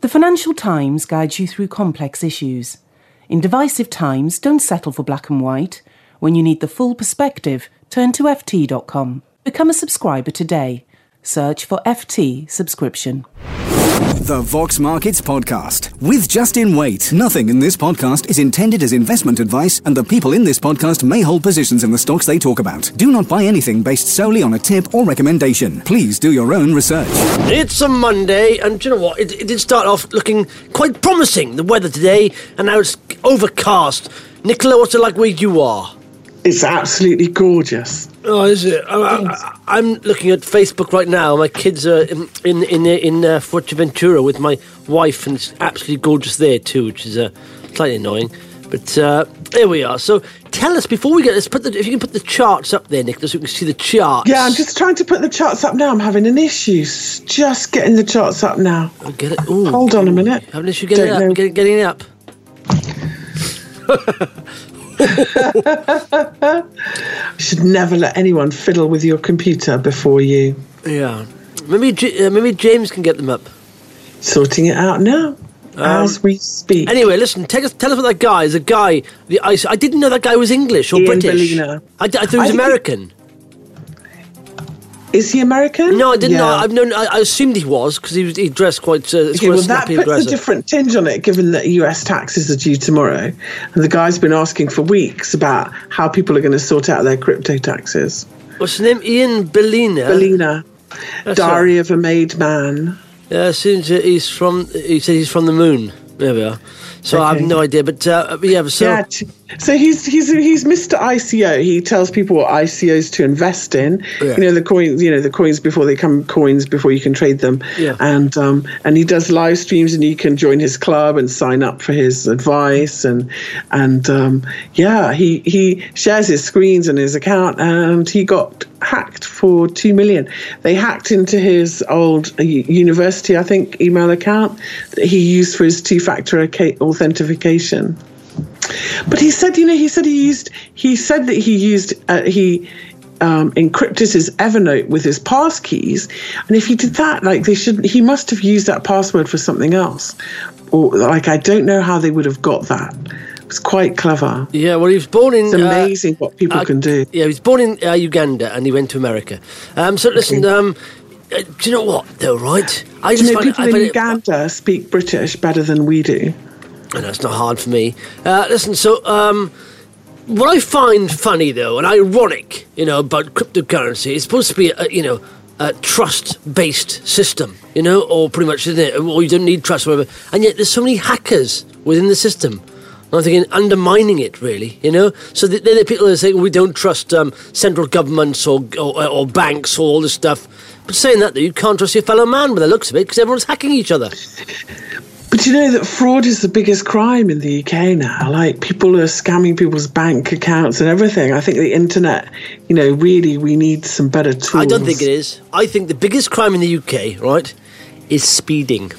The Financial Times guides you through complex issues. In divisive times, don't settle for black and white. When you need the full perspective, turn to ft.com. Become a subscriber today. Search for FT subscription. The Vox Markets Podcast with Justin Waite. Nothing in this podcast is intended as investment advice, and the people in this podcast may hold positions in the stocks they talk about. Do not buy anything based solely on a tip or recommendation. Please do your own research. It's a Monday, and do you know what? It did start off looking quite promising, the weather today, and now it's overcast. Nicola, what's it like where you are? It's absolutely gorgeous. Oh, is it? I'm looking at Facebook right now. My kids are in Fuerteventura with my wife, and it's absolutely gorgeous there too, which is slightly annoying. But here we are. So tell us, before we get this, if you can put the charts up there, Nicola, so we can see the charts. Yeah, I'm just trying to put the charts up now. I'm having an issue just getting the charts up now. I'll get it. Ooh, hold on a minute. Have an issue getting it up? Getting it up. You should never let anyone fiddle with your computer before you. Yeah. Maybe James can get them up. Sorting it out now, as we speak. Anyway, listen, tell us about that guy. There's a guy. I didn't know that guy was English or Ian British. Bellina. I thought he was American. Is he American? No, I didn't know. I assumed he was, because he dressed quite okay, well, that puts a different tinge on it, given that US taxes are due tomorrow. And the guy's been asking for weeks about how people are going to sort out their crypto taxes. What's his name? Ian Bellina? Bellina. Diary of a Made Man. Yeah, he said he's from the moon. There we are. So okay. I have no idea, but so he's Mr. ICO. He tells people what ICOs to invest in. Yeah. The coins before they come coins before you can trade them. Yeah. And he does live streams, and you can join his club and sign up for his advice and he shares his screens and his account, and he got hacked for 2 million. They hacked into his old university, I think, email account that he used for his two-factor authentication. But he said he encrypted his Evernote with his pass keys, and if he did that, he must have used that password for something else, or I don't know how they would have got that. It was quite clever. Yeah, well, he was born in... It's amazing what people can do. Yeah, he was born in Uganda, and he went to America. So listen, do you know what, though, right? People in Uganda speak British better than we do. I know, it's not hard for me. Listen, so what I find funny, though, and ironic, about cryptocurrency, it's supposed to be, a trust-based system, or pretty much, isn't it? Or you don't need trust, or whatever. And yet there's so many hackers within the system. I'm thinking undermining it, really, So they're the people that are saying we don't trust central governments or banks or all this stuff. But saying that, though, you can't trust your fellow man by the looks of it, because everyone's hacking each other. But you know that fraud is the biggest crime in the UK now. People are scamming people's bank accounts and everything. I think the internet, really we need some better tools. I don't think it is. I think the biggest crime in the UK, right, is speeding.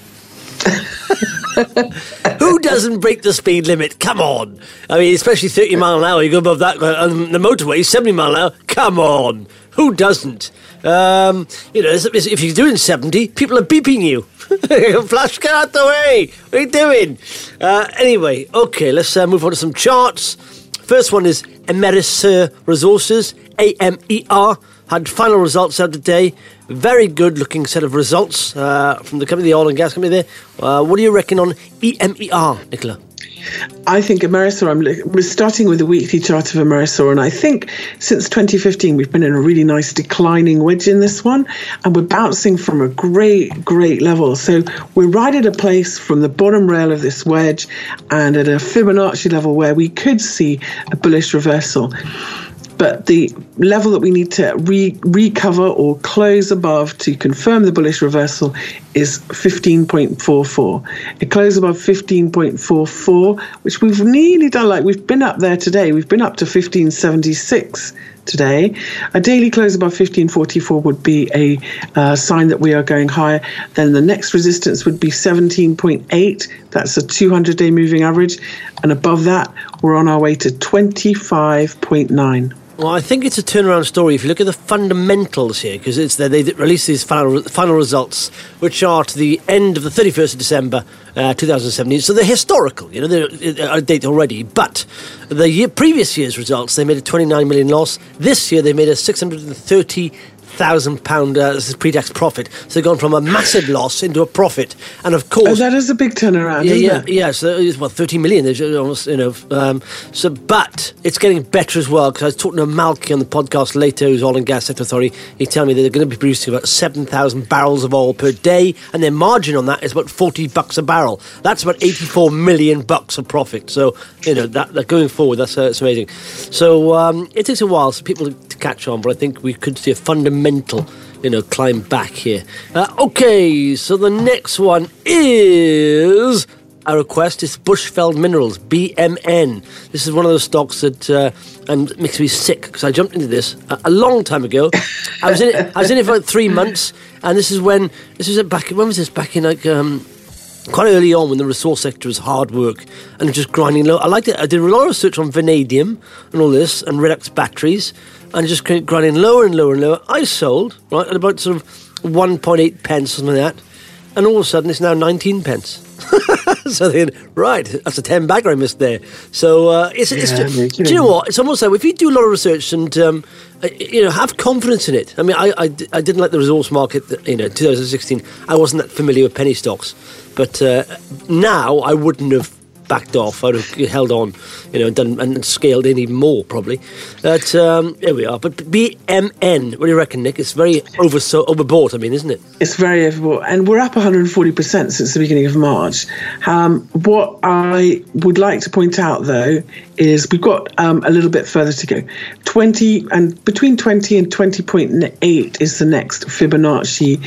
Who doesn't break the speed limit? Come on. I mean, especially 30 mile an hour. You go above that on the motorway, 70 mile an hour. Come on. Who doesn't? If you're doing 70, people are beeping you. Flash, get out the way. What are you doing? Anyway, okay, let's move on to some charts. First one is Amerisur Resources, AMER, had final results out today. Very good looking set of results from the company, the oil and gas company there. What do you reckon on EMER, Nicola? I think Amerisur, we're starting with the weekly chart of Amerisur, and I think since 2015 we've been in a really nice declining wedge in this one, and we're bouncing from a great level. So we're right at a place from the bottom rail of this wedge and at a Fibonacci level where we could see a bullish reversal. But the level that we need to recover or close above to confirm the bullish reversal is 15.44. It closed above 15.44, which we've nearly done. We've been up there today. We've been up to 15.76 today. A daily close above 15.44 would be a sign that we are going higher. Then the next resistance would be 17.8. That's a 200-day moving average. And above that, we're on our way to 25.9. Well, I think it's a turnaround story if you look at the fundamentals here, because they released these final results, which are to the end of the 31st of December 2017. So they're historical, they're out of date already. But the previous year's results, they made a 29 million loss. This year, they made a £630,000 pre-tax profit. So they've gone from a massive loss into a profit. And of course... that is a big turnaround, isn't it? Yeah, so it's, 30 million, almost, but it's getting better as well, because I was talking to Malky on the podcast later, who's Oil and Gas Sector Authority. He's telling me that they're going to be producing about 7,000 barrels of oil per day, and their margin on that is about $40 a barrel. That's about $84 million of profit. So, that going forward, that's amazing. So it takes a while for people to catch on, but I think we could see a fundamental, climb back here. Okay, so the next one is a request. It's Bushveld Minerals, BMN. This is one of those stocks that and it makes me sick, because I jumped into this a long time ago. I was in it for like 3 months, and when was this? Back in like quite early on, when the resource sector was hard work and just grinding low. I liked it. I did a lot of research on vanadium and all this, and Redox batteries, and just grinding lower and lower and lower. I sold, right, at about sort of 1.8 pence, something like that, and all of a sudden it's now 19 pence. So then, right, that's a 10 bagger I missed there. So it's just, do you know what? It's almost like if you do a lot of research and have confidence in it. I mean, I didn't like the resource market. 2016. I wasn't that familiar with penny stocks, but now I wouldn't have backed off. I'd have held on, done and scaled in even more probably. But here we are. But BMN, what do you reckon, Nick? It's very overbought. I mean, isn't it? It's very overbought, and we're up 140% since the beginning of March. What I would like to point out, though, is we've got a little bit further to go. Between 20 and 20.8 is the next Fibonacci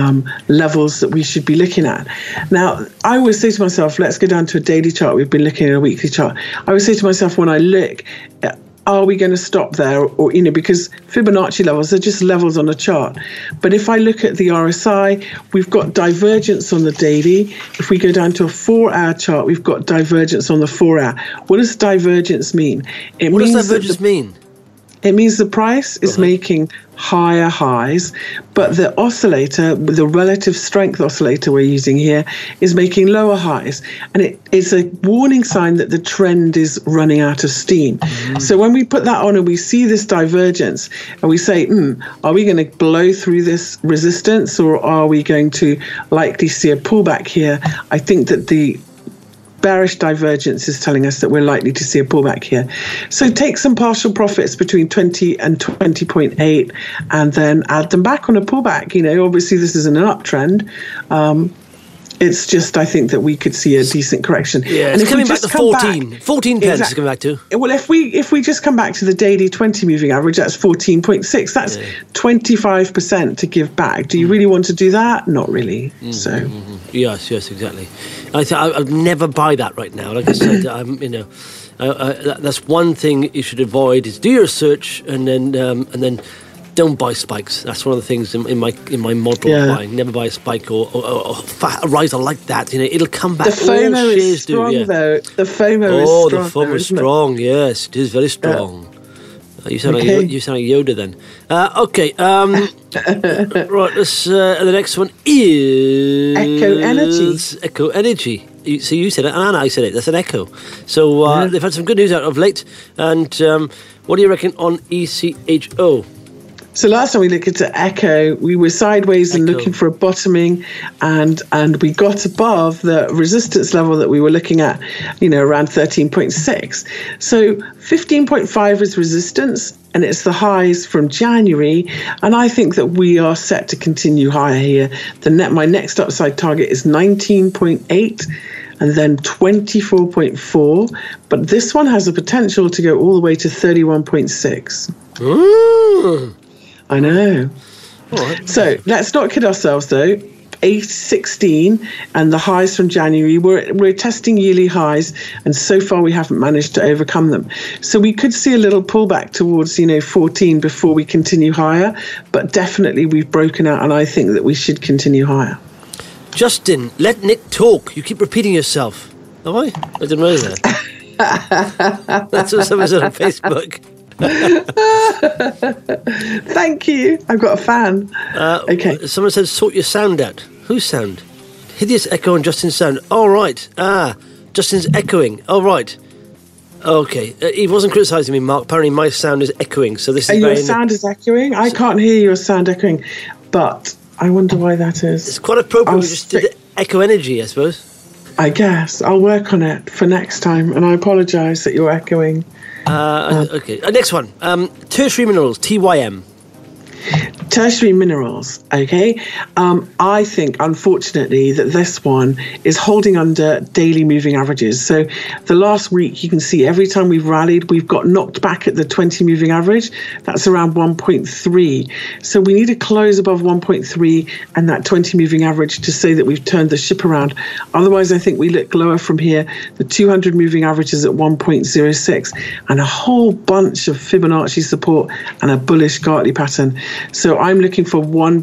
levels that we should be looking at. Now, I always say to myself, let's go down to a daily chart. We've been looking at a weekly chart. I always say to myself, when I look, are we going to stop there? Or, because Fibonacci levels are just levels on a chart. But if I look at the RSI, we've got divergence on the daily. If we go down to a 4-hour chart, we've got divergence on the 4-hour. What does divergence mean? What does divergence mean? It means the price is making higher highs, but the oscillator, the relative strength oscillator we're using here, is making lower highs. And it is a warning sign that the trend is running out of steam. So when we put that on and we see this divergence and we say, are we going to blow through this resistance, or are we going to likely see a pullback here? I think that the bearish divergence is telling us that we're likely to see a pullback here. So take some partial profits between 20 and 20.8 and then add them back on a pullback. Obviously this isn't an uptrend. It's just, I think that we could see a decent correction. Yeah, it's coming back to 14. 14 pence it's coming back to. Well, if we just come back to the daily 20 moving average, that's 14.6. That's 25% to give back. Do you really want to do that? Not really. Yes, exactly. I'd never buy that right now. Like I said, that's one thing you should avoid, is do your research and then don't buy spikes. That's one of the things in my model of buying. Never buy a spike or a riser like that. It'll come back. The FOMO is strong, though. The FOMO is strong. The FOMO is strong. Yes, it is very strong. You sound like Yoda then. Okay. Right. Let's. The next one is Echo Energy. So you said it, and I said it. That's an Echo. So they've had some good news out of late. And what do you reckon on ECHO? So last time we looked at Echo, we were sideways and looking for a bottoming, and we got above the resistance level that we were looking at, around 13.6. So 15.5 is resistance, and it's the highs from January, and I think that we are set to continue higher here. My next upside target is 19.8. and then 24.4, but this one has a potential to go all the way to 31.6. I know. Right. So let's not kid ourselves, though. 816 and the highs from January, we're testing yearly highs, and so far we haven't managed to overcome them. So we could see a little pullback towards 14 before we continue higher, but definitely we've broken out, and I think that we should continue higher. Justin, let Nick talk. You keep repeating yourself. Have I? I didn't know that. That's what someone said on Facebook. Thank you. I've got a fan. Okay. Someone says, sort your sound out. Whose sound? Hideous echo on Justin's sound. All right. Justin's echoing. All right. Okay. He wasn't criticising me, Mark. Apparently my sound is echoing. So this is your sound is echoing? I can't hear your sound echoing, but I wonder why that is. It's quite appropriate. We just did the echo energy, I suppose. I guess. I'll work on it for next time, and I apologise that you're echoing. Okay. Next one. Tertiary minerals, TYM. Tertiary minerals, okay. I think, unfortunately, that this one is holding under daily moving averages. So the last week, you can see every time we've rallied, we've got knocked back at the 20 moving average. That's around 1.3. So we need to close above 1.3 and that 20 moving average to say that we've turned the ship around. Otherwise, I think we look lower from here. The 200 moving average is at 1.06 and a whole bunch of Fibonacci support and a bullish Gartley pattern. So I'm looking for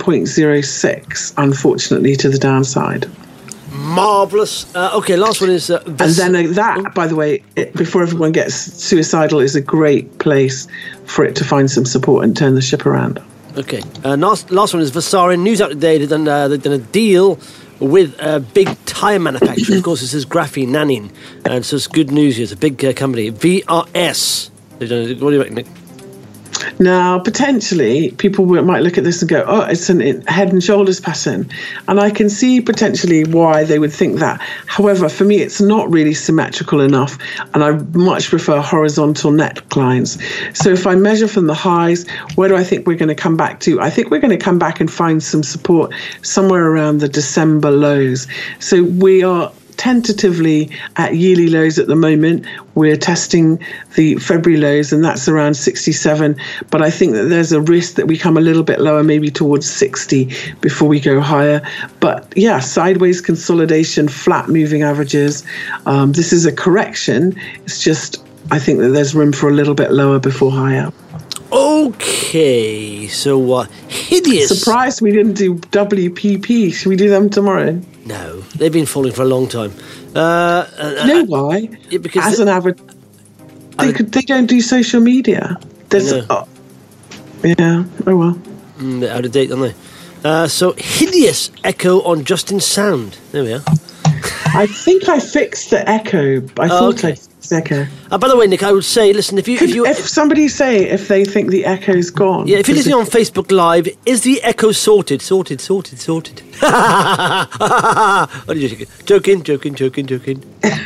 1.06, unfortunately, to the downside. Marvellous. Okay, last one is... and then that, by the way, before everyone gets suicidal, is a great place for it to find some support and turn the ship around. Okay. Last one is Vasarin. News out today. They've done a deal with a big tyre manufacturer. Of course, this is Graphene Nanning. And so it's good news here. It's a big company. VRS. They've done, what do you reckon, Nick? Now, potentially, people might look at this and go, oh, it's a head and shoulders pattern. And I can see potentially why they would think that. However, for me, it's not really symmetrical enough. And I much prefer horizontal necklines. So if I measure from the highs, where do I think we're going to come back to? I think we're going to come back and find some support somewhere around the December lows. So we are tentatively at yearly lows at the moment. We're testing the February lows, and that's around 67. But I think that there's a risk that we come a little bit lower, maybe towards 60 before we go higher. But yeah, sideways consolidation, flat moving averages. This is a correction. It's just, I think that there's room for a little bit lower before higher. Okay, so hideous. Surprised we didn't do WPP. Should we do them tomorrow? No, they've been falling for a long time. You know why? Yeah, because as an average, they don't do social media. There's, yeah. Oh well. They're out of date, aren't they? So hideous echo on Justin's sound. There we are. I think I fixed the echo. I thought I fixed the echo. By the way, Nick, I would say, listen, if somebody say if they think the echo's gone. Yeah, if you're listening on Facebook Live, is the echo sorted? Sorted. Joking.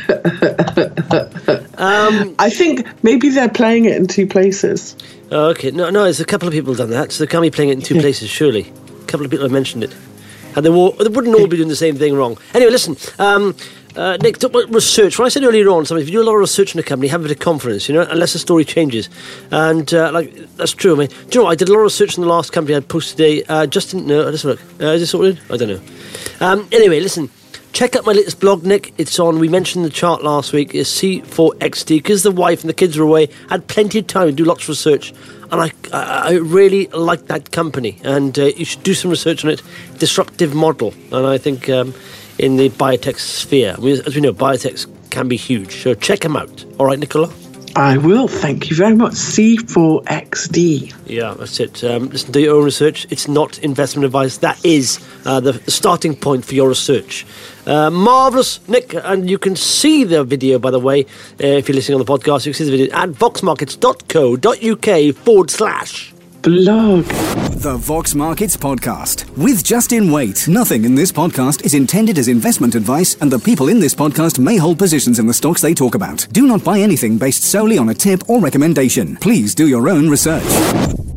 I think maybe they're playing it in two places. Okay, no, there's a couple of people done that, so they can't be playing it in two places, surely. A couple of people have mentioned it. And they wouldn't all be doing the same thing wrong. Anyway, listen, Nick, talk about research. When I said earlier on, if you do a lot of research in a company, have a bit of confidence, unless the story changes. And, that's true. I mean, do you know what? I did a lot of research in the last company I posted today. Justin, no, let's look. Is it sorted? I don't know. Anyway, listen, check out my latest blog, Nick. It's on, we mentioned the chart last week, is C4XD, because the wife and the kids were away, had plenty of time to do lots of research. And I really like that company, and you should do some research on it. Disruptive model, and I think in the biotech sphere, as we know, biotechs can be huge. So check them out. All right, Nicola? I will. Thank you very much. C4XD. Yeah, that's it. Listen to your own research. It's not investment advice. That is the starting point for your research. Marvellous, Nick. And you can see the video, by the way, if you're listening on the podcast. You can see the video at voxmarkets.co.uk/blog. The Vox Markets Podcast with Justin Waite. Nothing in this podcast is intended as investment advice, and the people in this podcast may hold positions in the stocks they talk about. Do not buy anything based solely on a tip or recommendation. Please do your own research.